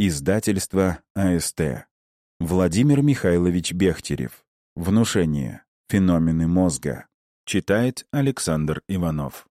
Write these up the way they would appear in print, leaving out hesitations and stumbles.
Издательство АСТ. Владимир Михайлович Бехтерев. Внушение. Феномены мозга. Читает Александр Иванов.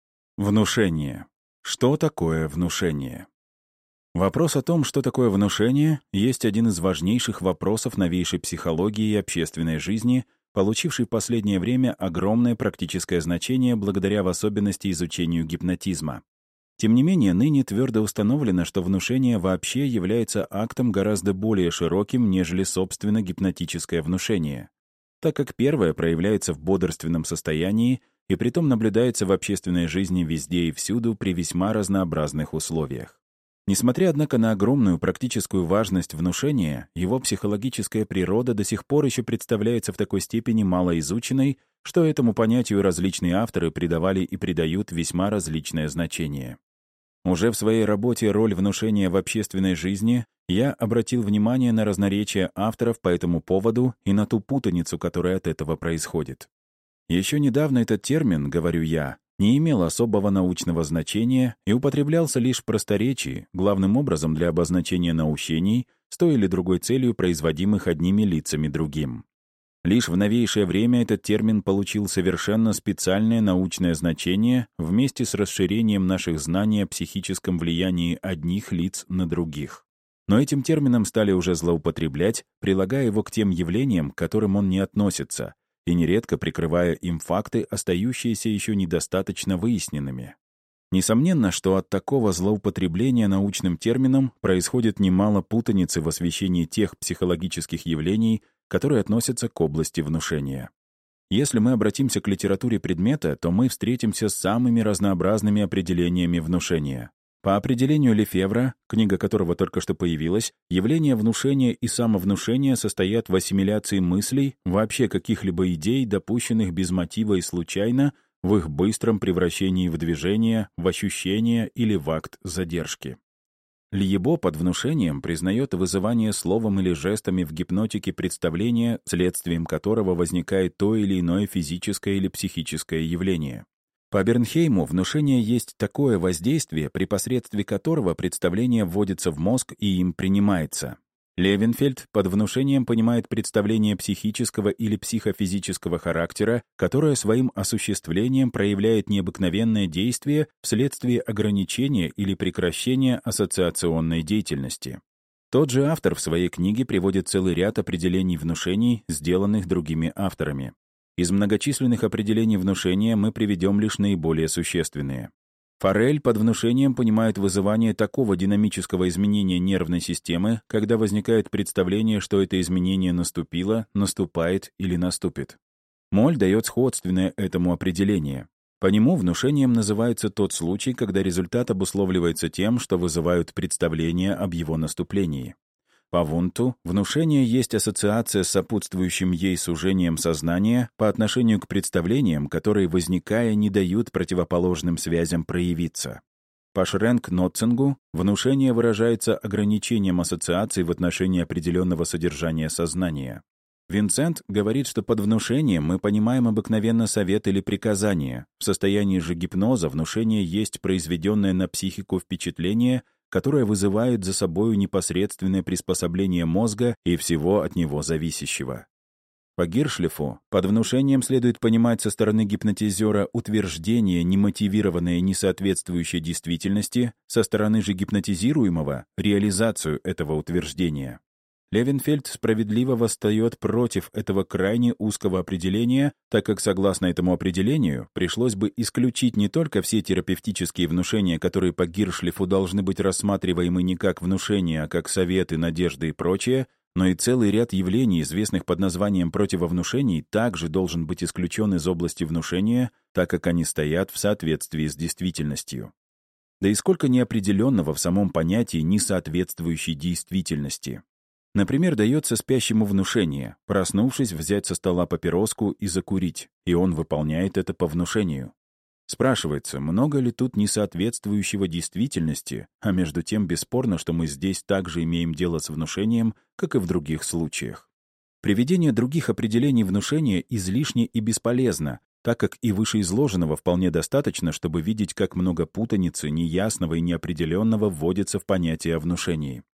Внушение. Что такое внушение? Вопрос о том, что такое внушение, есть один из важнейших вопросов новейшей психологии и общественной жизни, получивший в последнее время огромное практическое значение благодаря в особенности изучению гипнотизма. Тем не менее, ныне твердо установлено, что внушение вообще является актом гораздо более широким, нежели собственно гипнотическое внушение, так как первое проявляется в бодрственном состоянии и притом наблюдается в общественной жизни везде и всюду при весьма разнообразных условиях. Несмотря, однако, на огромную практическую важность внушения, его психологическая природа до сих пор еще представляется в такой степени малоизученной, что этому понятию различные авторы придавали и придают весьма различное значение. Уже в своей работе «Роль внушения в общественной жизни» я обратил внимание на разноречия авторов по этому поводу и на ту путаницу, которая от этого происходит. Еще недавно этот термин, говорю я, не имел особого научного значения и употреблялся лишь в просторечии, главным образом для обозначения наущений с той или другой целью, производимых одними лицами другим. Лишь в новейшее время этот термин получил совершенно специальное научное значение вместе с расширением наших знаний о психическом влиянии одних лиц на других. Но этим термином стали уже злоупотреблять, прилагая его к тем явлениям, к которым он не относится, и нередко прикрывая им факты, остающиеся еще недостаточно выясненными. Несомненно, что от такого злоупотребления научным термином происходит немало путаницы в освещении тех психологических явлений, которые относятся к области внушения. Если мы обратимся к литературе предмета, то мы встретимся с самыми разнообразными определениями внушения. По определению Лефевра, книга которого только что появилась, явления внушения и самовнушения состоят в ассимиляции мыслей, вообще каких-либо идей, допущенных без мотива и случайно, в их быстром превращении в движение, в ощущение или в акт задержки. Льебо под внушением признает вызывание словом или жестами в гипнотике представления, следствием которого возникает то или иное физическое или психическое явление. По Бернхейму внушение есть такое воздействие, при посредстве которого представление вводится в мозг и им принимается. Левенфельд под внушением понимает представление психического или психофизического характера, которое своим осуществлением проявляет необыкновенное действие вследствие ограничения или прекращения ассоциационной деятельности. Тот же автор в своей книге приводит целый ряд определений внушений, сделанных другими авторами. Из многочисленных определений внушения мы приведем лишь наиболее существенные. Форель под внушением понимает вызывание такого динамического изменения нервной системы, когда возникает представление, что это изменение наступило, наступает или наступит. Моль дает сходственное этому определение. По нему внушением называется тот случай, когда результат обусловливается тем, что вызывают представление об его наступлении. По Вунту внушение есть ассоциация с сопутствующим ей сужением сознания по отношению к представлениям, которые, возникая, не дают противоположным связям проявиться. По Шренк-Нотцингу внушение выражается ограничением ассоциаций в отношении определенного содержания сознания. Винсент говорит, что под внушением мы понимаем обыкновенно совет или приказание. В состоянии же гипноза внушение есть произведенное на психику впечатление, которое вызывает за собою непосредственное приспособление мозга и всего от него зависящего. По Гиршлифу под внушением следует понимать со стороны гипнотизера утверждение, немотивированное, не соответствующее действительности, со стороны же гипнотизируемого — реализацию этого утверждения. Левенфельд справедливо восстает против этого крайне узкого определения, так как, согласно этому определению, пришлось бы исключить не только все терапевтические внушения, которые по Гиршлифу должны быть рассматриваемы не как внушения, а как советы, надежды и прочее, но и целый ряд явлений, известных под названием противовнушений, также должен быть исключен из области внушения, так как они стоят в соответствии с действительностью. Да и сколько неопределенного в самом понятии несоответствующей действительности. Например, дается спящему внушение, проснувшись, взять со стола папироску и закурить, и он выполняет это по внушению. Спрашивается, много ли тут несоответствующего действительности, а между тем бесспорно, что мы здесь также имеем дело с внушением, как и в других случаях. Приведение других определений внушения излишне и бесполезно, так как и вышеизложенного вполне достаточно, чтобы видеть, как много путаницы, неясного и неопределенного вводится в понятие о внушении.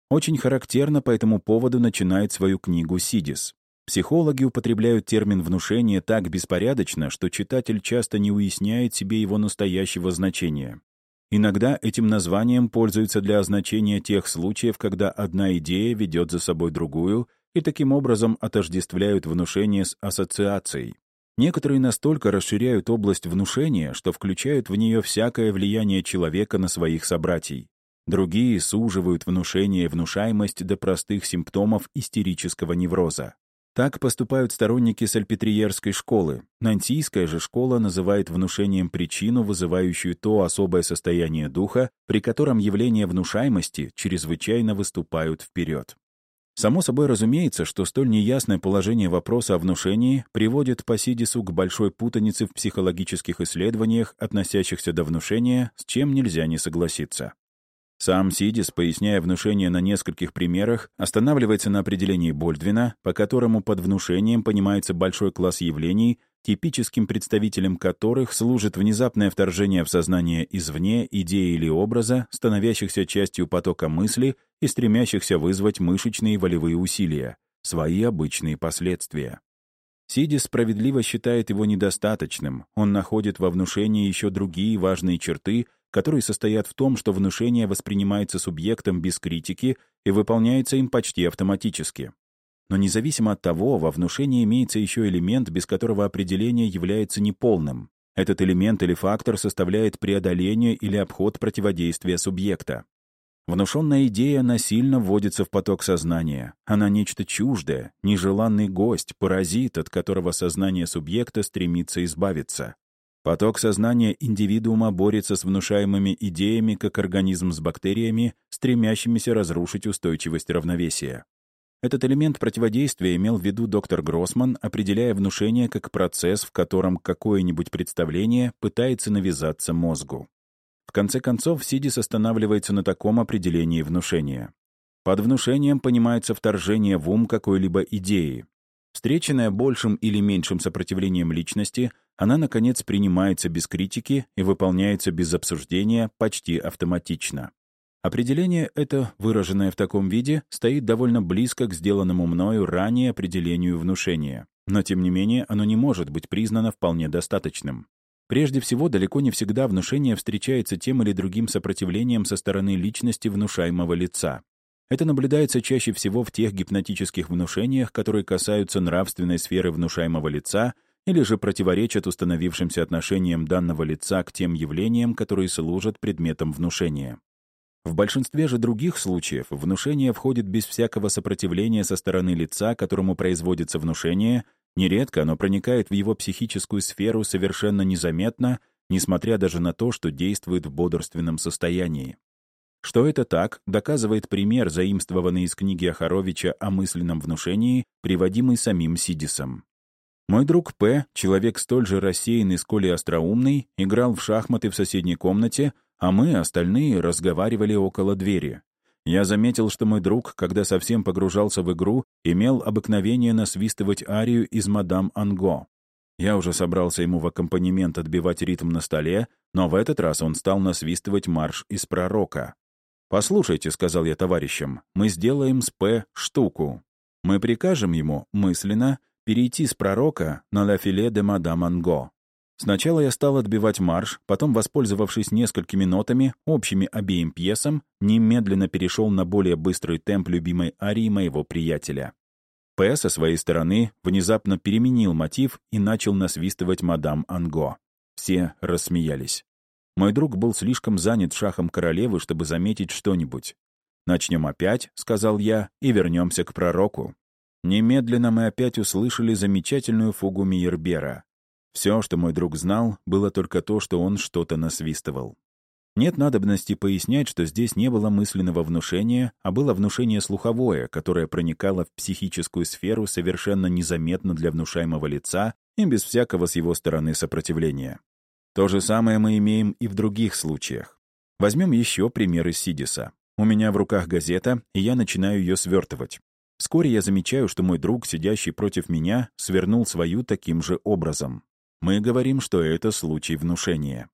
Очень характерно по этому поводу начинает свою книгу Сидис. Психологи употребляют термин «внушение» так беспорядочно, что читатель часто не уясняет себе его настоящего значения. Иногда этим названием пользуются для означения тех случаев, когда одна идея ведет за собой другую, и таким образом отождествляют внушение с ассоциацией. Некоторые настолько расширяют область внушения, что включают в нее всякое влияние человека на своих собратьей. Другие суживают внушение и внушаемость до простых симптомов истерического невроза. Так поступают сторонники сальпетриерской школы. Нансийская же школа называет внушением причину, вызывающую то особое состояние духа, при котором явления внушаемости чрезвычайно выступают вперед. Само собой разумеется, что столь неясное положение вопроса о внушении приводит по Сидису к большой путанице в психологических исследованиях, относящихся до внушения, с чем нельзя не согласиться. Сам Сидис, поясняя внушение на нескольких примерах, останавливается на определении Больдвина, по которому под внушением понимается большой класс явлений, типическим представителем которых служит внезапное вторжение в сознание извне идеи или образа, становящихся частью потока мысли и стремящихся вызвать мышечные и волевые усилия, свои обычные последствия. Сидис справедливо считает его недостаточным, он находит во внушении еще другие важные черты, которые состоят в том, что внушение воспринимается субъектом без критики и выполняется им почти автоматически. Но независимо от того, во внушении имеется еще элемент, без которого определение является неполным. Этот элемент или фактор составляет преодоление или обход противодействия субъекта. Внушенная идея насильно вводится в поток сознания. Она нечто чуждое, нежеланный гость, паразит, от которого сознание субъекта стремится избавиться. Поток сознания индивидуума борется с внушаемыми идеями, как организм с бактериями, стремящимися разрушить устойчивость равновесия. Этот элемент противодействия имел в виду доктор Гроссман, определяя внушение как процесс, в котором какое-нибудь представление пытается навязаться мозгу. В конце концов, Сидис останавливается на таком определении внушения. Под внушением понимается вторжение в ум какой-либо идеи. Встреченная большим или меньшим сопротивлением личности, она, наконец, принимается без критики и выполняется без обсуждения почти автоматично. Определение это, выраженное в таком виде, стоит довольно близко к сделанному мною ранее определению внушения, но, тем не менее, оно не может быть признано вполне достаточным. Прежде всего, далеко не всегда внушение встречается тем или другим сопротивлением со стороны личности внушаемого лица. Это наблюдается чаще всего в тех гипнотических внушениях, которые касаются нравственной сферы внушаемого лица или же противоречат установившимся отношениям данного лица к тем явлениям, которые служат предметом внушения. В большинстве же других случаев внушение входит без всякого сопротивления со стороны лица, которому производится внушение, нередко оно проникает в его психическую сферу совершенно незаметно, несмотря даже на то, что действует в бодрственном состоянии. Что это так, доказывает пример, заимствованный из книги Охоровича о мысленном внушении, приводимый самим Сидисом. Мой друг П., человек столь же рассеянный, сколь и остроумный, играл в шахматы в соседней комнате, а мы, остальные, разговаривали около двери. Я заметил, что мой друг, когда совсем погружался в игру, имел обыкновение насвистывать арию из «Мадам Анго». Я уже собрался ему в аккомпанемент отбивать ритм на столе, но в этот раз он стал насвистывать марш из «Пророка». «Послушайте», — сказал я товарищам, — «мы сделаем с П штуку. Мы прикажем ему, мысленно, перейти с «Пророка» на «Ла филе де Мадам Анго». Сначала я стал отбивать марш, потом, воспользовавшись несколькими нотами, общими обеим пьесам, немедленно перешел на более быстрый темп любимой арии моего приятеля. П. со своей стороны внезапно переменил мотив и начал насвистывать «Мадам Анго». Все рассмеялись. Мой друг был слишком занят шахом королевы, чтобы заметить что-нибудь. «Начнем опять», — сказал я, — «и вернемся к пророку». Немедленно мы опять услышали замечательную фугу Мейербера. Все, что мой друг знал, было только то, что он что-то насвистывал. Нет надобности пояснять, что здесь не было мысленного внушения, а было внушение слуховое, которое проникало в психическую сферу совершенно незаметно для внушаемого лица и без всякого с его стороны сопротивления. То же самое мы имеем и в других случаях. Возьмем еще пример из Сидиса. У меня в руках газета, и я начинаю ее свертывать. Вскоре я замечаю, что мой друг, сидящий против меня, свернул свою таким же образом. Мы говорим, что это случай внушения.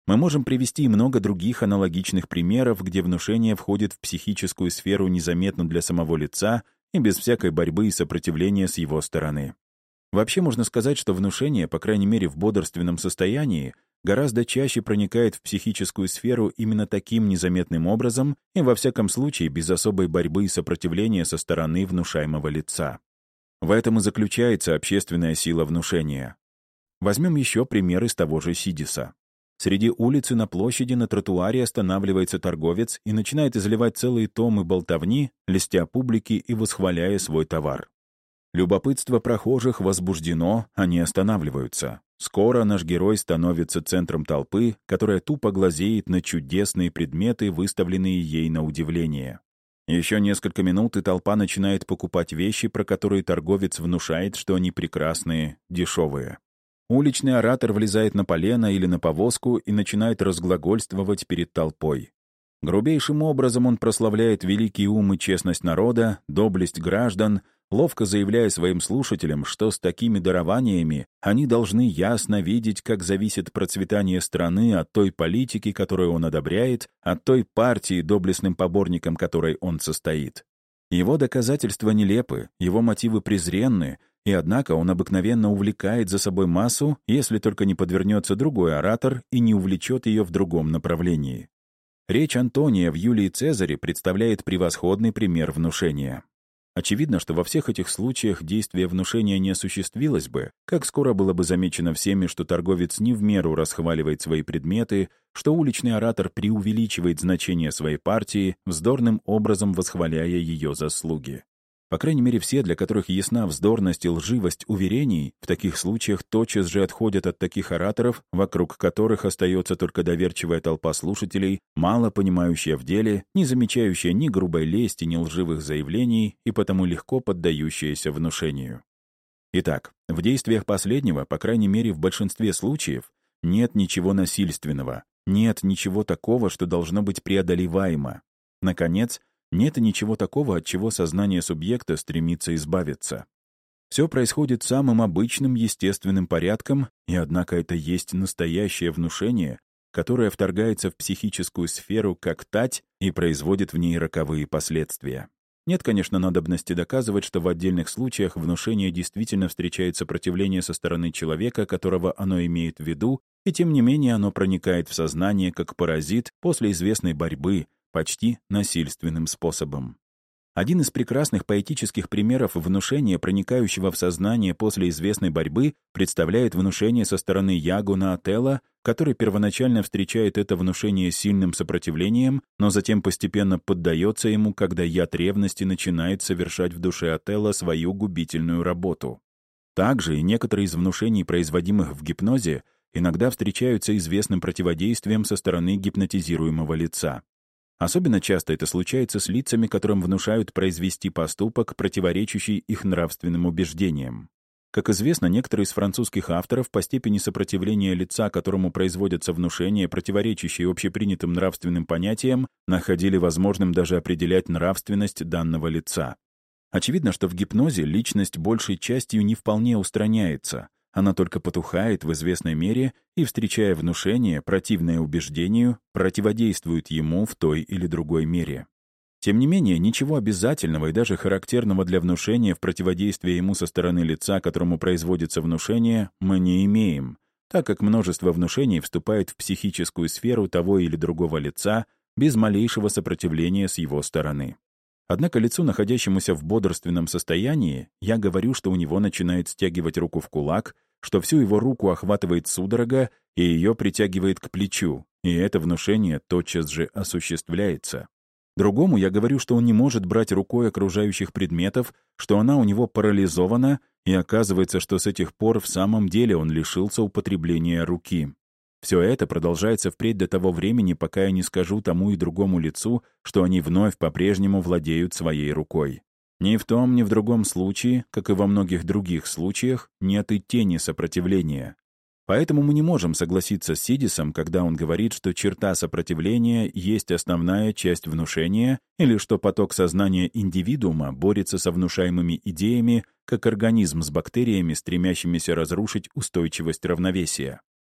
Мы можем привести много других аналогичных примеров, где внушение входит в психическую сферу незаметно для самого лица и без всякой борьбы и сопротивления с его стороны. Вообще можно сказать, что внушение, по крайней мере в бодрственном состоянии, гораздо чаще проникает в психическую сферу именно таким незаметным образом и, во всяком случае, без особой борьбы и сопротивления со стороны внушаемого лица. В этом и заключается общественная сила внушения. Возьмем еще пример из того же Сидиса. Среди улицы на площади на тротуаре останавливается торговец и начинает изливать целые томы болтовни, льстя публике и восхваляя свой товар. Любопытство прохожих возбуждено, они останавливаются. Скоро наш герой становится центром толпы, которая тупо глазеет на чудесные предметы, выставленные ей на удивление. Еще несколько минут, и толпа начинает покупать вещи, про которые торговец внушает, что они прекрасные, дешевые. Уличный оратор влезает на полено или на повозку и начинает разглагольствовать перед толпой. Грубейшим образом он прославляет великий ум и честность народа, доблесть граждан, ловко заявляя своим слушателям, что с такими дарованиями они должны ясно видеть, как зависит процветание страны от той политики, которую он одобряет, от той партии, доблестным поборником которой он состоит. Его доказательства нелепы, его мотивы презренны, и однако он обыкновенно увлекает за собой массу, если только не подвернется другой оратор и не увлечет ее в другом направлении. Речь Антония в Юлии Цезаре представляет превосходный пример внушения. Очевидно, что во всех этих случаях действие внушения не осуществилось бы, как скоро было бы замечено всеми, что торговец не в меру расхваливает свои предметы, что уличный оратор преувеличивает значение своей партии, вздорным образом восхваляя ее заслуги. По крайней мере, все, для которых ясна вздорность и лживость уверений, в таких случаях тотчас же отходят от таких ораторов, вокруг которых остается только доверчивая толпа слушателей, мало понимающая в деле, не замечающая ни грубой лести, ни лживых заявлений и потому легко поддающаяся внушению. Итак, в действиях последнего, по крайней мере в большинстве случаев, нет ничего насильственного, нет ничего такого, что должно быть преодолеваемо. Наконец, нет и ничего такого, от чего сознание субъекта стремится избавиться. Все происходит самым обычным естественным порядком, и однако это есть настоящее внушение, которое вторгается в психическую сферу как тать и производит в ней роковые последствия. Нет, конечно, надобности доказывать, что в отдельных случаях внушение действительно встречает сопротивление со стороны человека, которого оно имеет в виду, и тем не менее оно проникает в сознание как паразит после известной борьбы, почти насильственным способом. Один из прекрасных поэтических примеров внушения, проникающего в сознание после известной борьбы, представляет внушение со стороны Яго на Отелло, который первоначально встречает это внушение сильным сопротивлением, но затем постепенно поддается ему, когда яд ревности начинает совершать в душе Отелло свою губительную работу. Также и некоторые из внушений, производимых в гипнозе, иногда встречаются известным противодействием со стороны гипнотизируемого лица. Особенно часто это случается с лицами, которым внушают произвести поступок, противоречащий их нравственным убеждениям. Как известно, некоторые из французских авторов по степени сопротивления лица, которому производятся внушения, противоречащие общепринятым нравственным понятиям, находили возможным даже определять нравственность данного лица. Очевидно, что в гипнозе личность большей частью не вполне устраняется. Она только потухает в известной мере и, встречая внушение, противное убеждению, противодействует ему в той или другой мере. Тем не менее, ничего обязательного и даже характерного для внушения в противодействии ему со стороны лица, которому производится внушение, мы не имеем, так как множество внушений вступает в психическую сферу того или другого лица без малейшего сопротивления с его стороны. Однако лицу, находящемуся в бодрственном состоянии, я говорю, что у него начинает стягивать руку в кулак, что всю его руку охватывает судорога и ее притягивает к плечу, и это внушение тотчас же осуществляется. Другому я говорю, что он не может брать рукой окружающих предметов, что она у него парализована, и оказывается, что с этих пор в самом деле он лишился употребления руки. Все это продолжается впредь до того времени, пока я не скажу тому и другому лицу, что они вновь по-прежнему владеют своей рукой. Ни в том, ни в другом случае, как и во многих других случаях, нет и тени сопротивления. Поэтому мы не можем согласиться с Сидисом, когда он говорит, что черта сопротивления есть основная часть внушения, или что поток сознания индивидуума борется со внушаемыми идеями, как организм с бактериями, стремящимися разрушить устойчивость равновесия.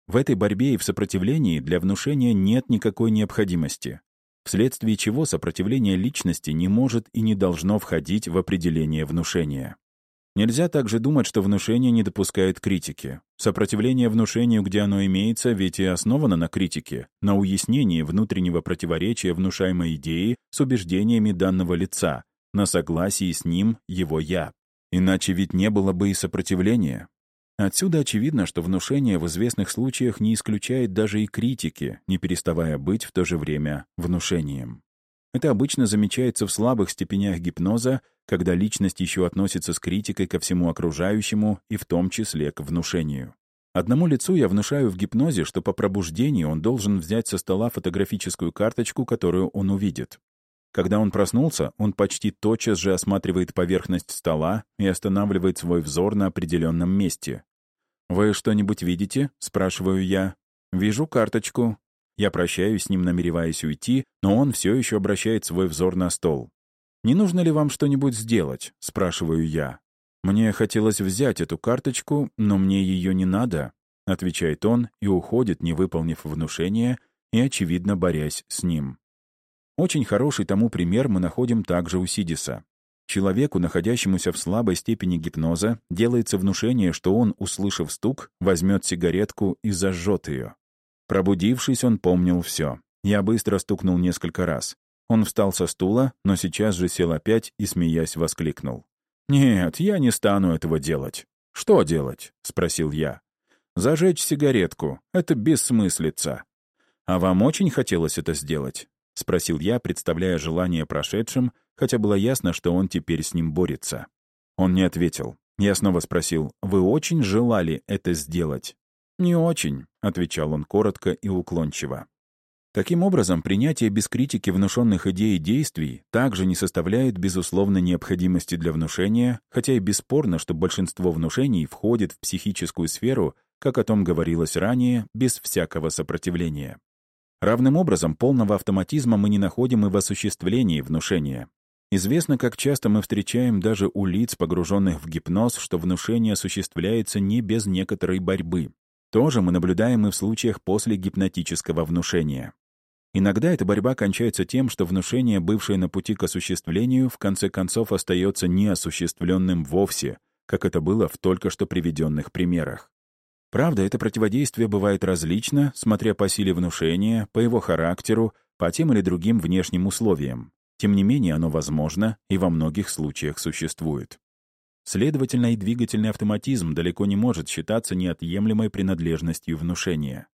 В этой борьбе и в сопротивлении для внушения нет никакой необходимости, вследствие чего сопротивление личности не может и не должно входить в определение внушения. Нельзя также думать, что внушение не допускает критики. Сопротивление внушению, где оно имеется, ведь и основано на критике, на уяснении внутреннего противоречия внушаемой идеи с убеждениями данного лица, на согласии с ним его «я». Иначе ведь не было бы и сопротивления. Отсюда очевидно, что внушение в известных случаях не исключает даже и критики, не переставая быть в то же время внушением. Это обычно замечается в слабых степенях гипноза, когда личность еще относится с критикой ко всему окружающему и в том числе к внушению. Одному лицу я внушаю в гипнозе, что по пробуждении он должен взять со стола фотографическую карточку, которую он увидит. Когда он проснулся, он почти тотчас же осматривает поверхность стола и останавливает свой взор на определенном месте. «Вы что-нибудь видите?» — спрашиваю я. «Вижу карточку». Я прощаюсь с ним, намереваясь уйти, но он все еще обращает свой взор на стол. «Не нужно ли вам что-нибудь сделать?» — спрашиваю я. «Мне хотелось взять эту карточку, но мне ее не надо», — отвечает он и уходит, не выполнив внушение и, очевидно, борясь с ним. Очень хороший тому пример мы находим также у Сидиса. Человеку, находящемуся в слабой степени гипноза, делается внушение, что он, услышав стук, возьмет сигаретку и зажжет ее. Пробудившись, он помнил все. Я быстро стукнул несколько раз. Он встал со стула, но сейчас же сел опять и, смеясь, воскликнул. «Нет, я не стану этого делать». «Что делать?» — спросил я. «Зажечь сигаретку. Это бессмыслица». «А вам очень хотелось это сделать?» — спросил я, представляя желание прошедшим, хотя было ясно, что он теперь с ним борется. Он не ответил. Я снова спросил, «Вы очень желали это сделать?» «Не очень», — отвечал он коротко и уклончиво. Таким образом, принятие без критики внушенных идей и действий также не составляет безусловной необходимости для внушения, хотя и бесспорно, что большинство внушений входит в психическую сферу, как о том говорилось ранее, без всякого сопротивления. Равным образом, полного автоматизма мы не находим и в осуществлении внушения. Известно, как часто мы встречаем даже у лиц, погруженных в гипноз, что внушение осуществляется не без некоторой борьбы. То же мы наблюдаем и в случаях после гипнотического внушения. Иногда эта борьба кончается тем, что внушение, бывшее на пути к осуществлению, в конце концов остается неосуществленным вовсе, как это было в только что приведенных примерах. Правда, это противодействие бывает различно, смотря по силе внушения, по его характеру, по тем или другим внешним условиям. Тем не менее, оно возможно и во многих случаях существует. Следовательно, и двигательный автоматизм далеко не может считаться неотъемлемой принадлежностью внушения.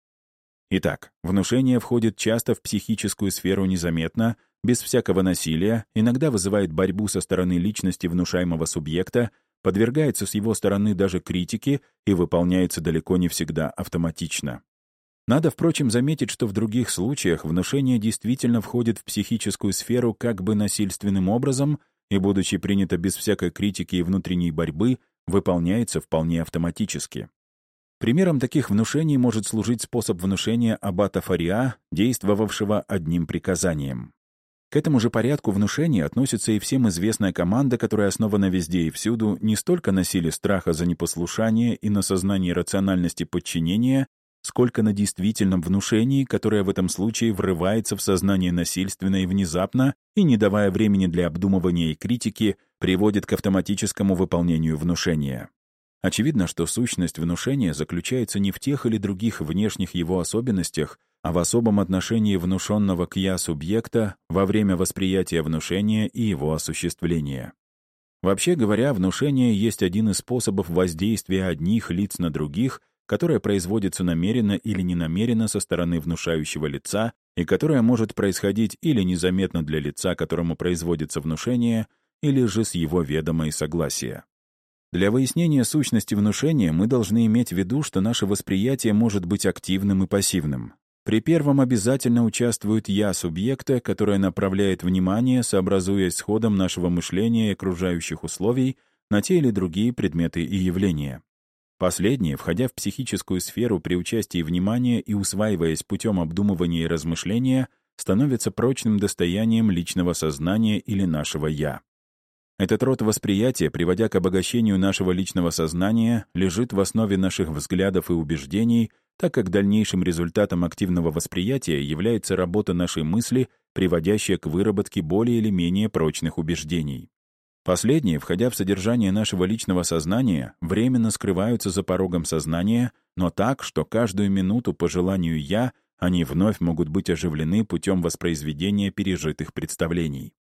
Итак, внушение входит часто в психическую сферу незаметно, без всякого насилия, иногда вызывает борьбу со стороны личности внушаемого субъекта, подвергается с его стороны даже критике и выполняется далеко не всегда автоматично. Надо, впрочем, заметить, что в других случаях внушение действительно входит в психическую сферу как бы насильственным образом и, будучи принято без всякой критики и внутренней борьбы, выполняется вполне автоматически. Примером таких внушений может служить способ внушения аббата Фариа, действовавшего одним приказанием. К этому же порядку внушения относится и всем известная команда, которая основана везде и всюду не столько на силе страха за непослушание и на сознании рациональности подчинения, сколько на действительном внушении, которое в этом случае врывается в сознание насильственно и внезапно и, не давая времени для обдумывания и критики, приводит к автоматическому выполнению внушения. Очевидно, что сущность внушения заключается не в тех или других внешних его особенностях, а в особом отношении внушенного к «я» субъекта во время восприятия внушения и его осуществления. Вообще говоря, внушение есть один из способов воздействия одних лиц на других, которое производится намеренно или ненамеренно со стороны внушающего лица и которое может происходить или незаметно для лица, которому производится внушение, или же с его ведома и согласия. Для выяснения сущности внушения мы должны иметь в виду, что наше восприятие может быть активным и пассивным. При первом обязательно участвует «я» субъекта, которое направляет внимание, сообразуясь с ходом нашего мышления и окружающих условий на те или другие предметы и явления. Последнее, входя в психическую сферу при участии внимания и усваиваясь путем обдумывания и размышления, становится прочным достоянием личного сознания или нашего «я». Этот род восприятия, приводя к обогащению нашего личного сознания, лежит в основе наших взглядов и убеждений, так как дальнейшим результатом активного восприятия является работа нашей мысли, приводящая к выработке более или менее прочных убеждений. Последние, входя в содержание нашего личного сознания, временно скрываются за порогом сознания, но так, что каждую минуту по желанию «я» они вновь могут быть оживлены путем воспроизведения пережитых представлений.